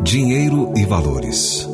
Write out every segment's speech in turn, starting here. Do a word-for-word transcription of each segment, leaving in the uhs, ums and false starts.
Dinheiro e valores.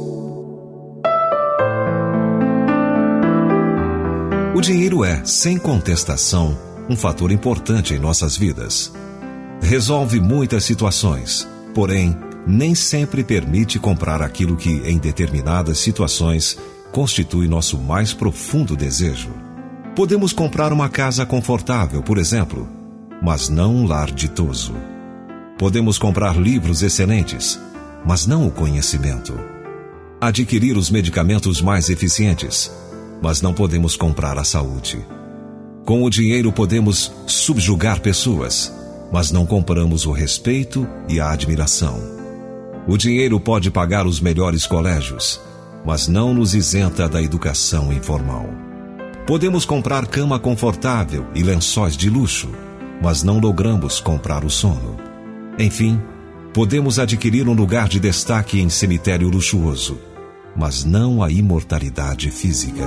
O dinheiro é, sem contestação, um fator importante em nossas vidas. Resolve muitas situações, porém, nem sempre permite comprar aquilo que, em determinadas situações, constitui nosso mais profundo desejo. Podemos comprar uma casa confortável, por exemplo, mas não um lar ditoso. Podemos comprar livros excelentes, mas não o conhecimento. Adquirir os medicamentos mais eficientes, mas não podemos comprar a saúde. Com o dinheiro podemos subjugar pessoas, mas não compramos o respeito e a admiração. O dinheiro pode pagar os melhores colégios, mas não nos isenta da educação informal. Podemos comprar cama confortável e lençóis de luxo, mas não logramos comprar o sono. Enfim, podemos adquirir um lugar de destaque em cemitério luxuoso, mas não a imortalidade física.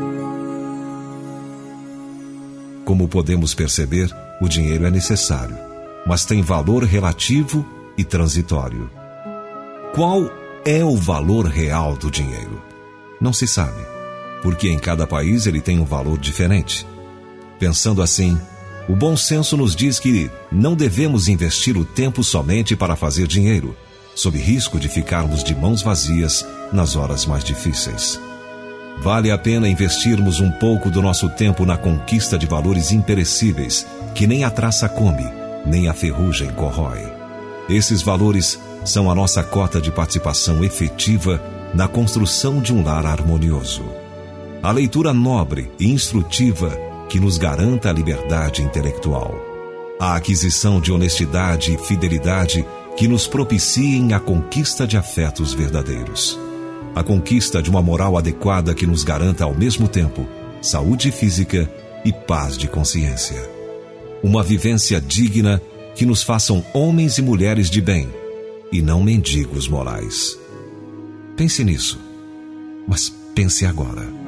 Como podemos perceber, o dinheiro é necessário, mas tem valor relativo e transitório. Qual é o valor real do dinheiro? Não se sabe, porque em cada país ele tem um valor diferente. Pensando assim, o bom senso nos diz que não devemos investir o tempo somente para fazer dinheiro, sob risco de ficarmos de mãos vazias nas horas mais difíceis. Vale a pena investirmos um pouco do nosso tempo na conquista de valores imperecíveis, que nem a traça come, nem a ferrugem corrói. Esses valores são a nossa cota de participação efetiva na construção de um lar harmonioso. A leitura nobre e instrutiva que nos garanta a liberdade intelectual. A aquisição de honestidade e fidelidade que nos propiciem a conquista de afetos verdadeiros. A conquista de uma moral adequada que nos garanta ao mesmo tempo saúde física e paz de consciência. Uma vivência digna que nos façam homens e mulheres de bem e não mendigos morais. Pense nisso, mas pense agora.